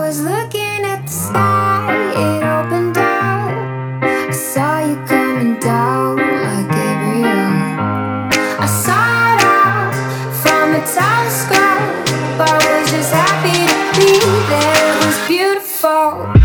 was looking at the sky, it opened up. I saw you coming down like Gabriel. I saw it all from a telescope. I was just happy to be there. It was beautiful.